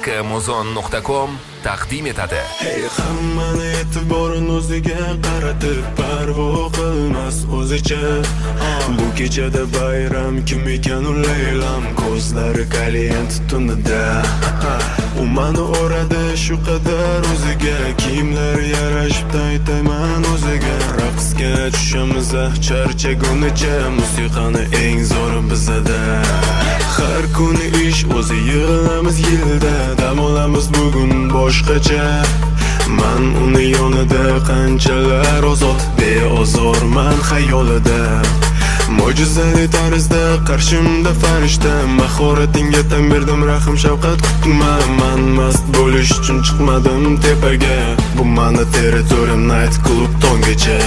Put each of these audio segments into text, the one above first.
kmozon.com taqdim etadi. Hey, hammani e'tiborini o'ziga qaratib parvo qilmas o'zicha. Bu kechada bayram kim ekan u Leylam, ko'zlari kalient tunida. U mani o'radi shu qadar o'ziga, kiyimlar yarashib aytaman o'ziga. Raqsga tushamiz charchagunicha, musiqani eng zo'ri bizada. Har kuni ish o'zi yig'ilamiz yilda, dam olamiz bugun boshqacha. Man uni yonida qanchalar ozod, beozorman xayolida. Mo'jizali tarzda qarshimda farishta, mahoratingga tan berdim, rahim shafqat kutma. Man mast bo'lish uchun chiqmadim tepaga, bu mani territoriyam, night club tongacha.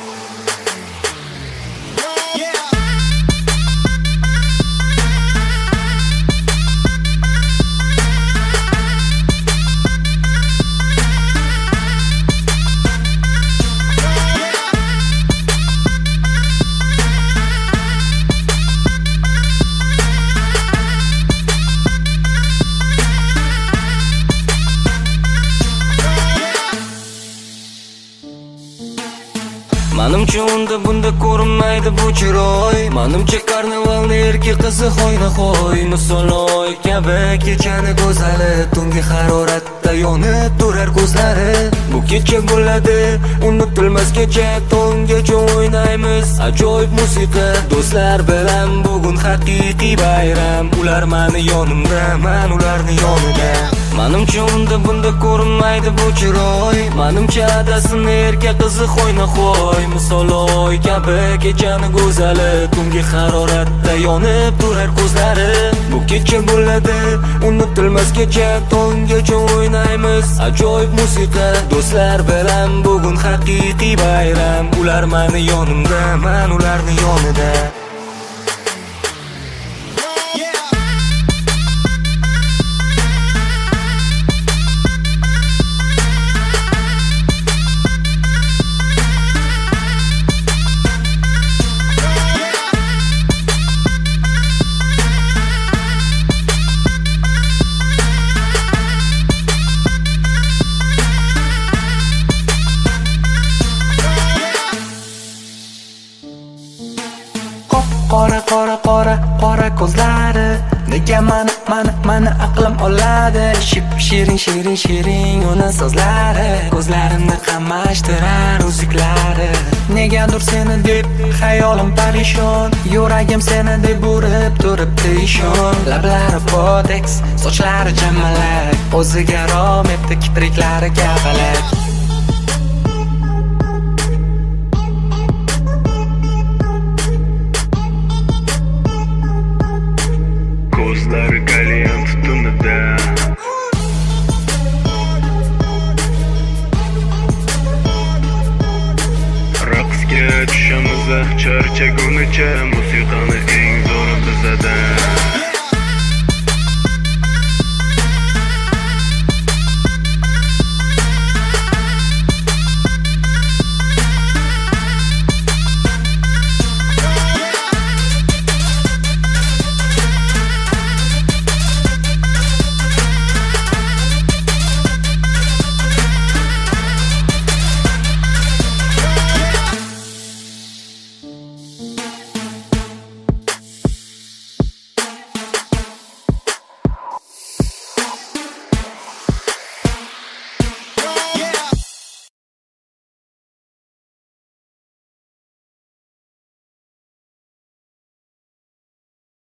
Manimcha unda bunda ko'rinmaydi bu chiroy. Manimcha karnavalni erkak qizi hoyna-hoy, misoloy kabi kechani go'zali, tungi haroratda yonib turar ko'zlari. Bu kecha bo'ladi unutilmas kecha, tongacha o'ynaymiz ajoyib musiqa. Do'stlar bilan bugun haqiqiy bayram, ular mani yonimda, men ularni yonida. Manimcha unda bunda ko'rinmaydi bu chiroy. Manimcha adasini erkak qizi hoyna-hoy, misoloy kabi kechani go'zali, tungi haroratda yonib turar ko'zlari. Bu kecha bo'ladi unutilmas kecha, tongacha o'ynaymiz ajoyib musiqa. Do'stlar bilan bugun haqiqiy bayram, ular mani yonimda, men ularni yonida. Qora ko'zlari, nega mani aqlim oladi. Shirin uni so'zlari, ko'zlarimni qamashtirar uziklari. Negadir seni deb xayolim parishon, yuragim seni deb urib turibdi ishon. Lablari bodex, sochlari jamalak, o'ziga rom etdi kipriklari kavalak. Ko'zlari kalient tunida. Raqsga tushamiz charchagunicha, musiqani eng zo'ri bizada.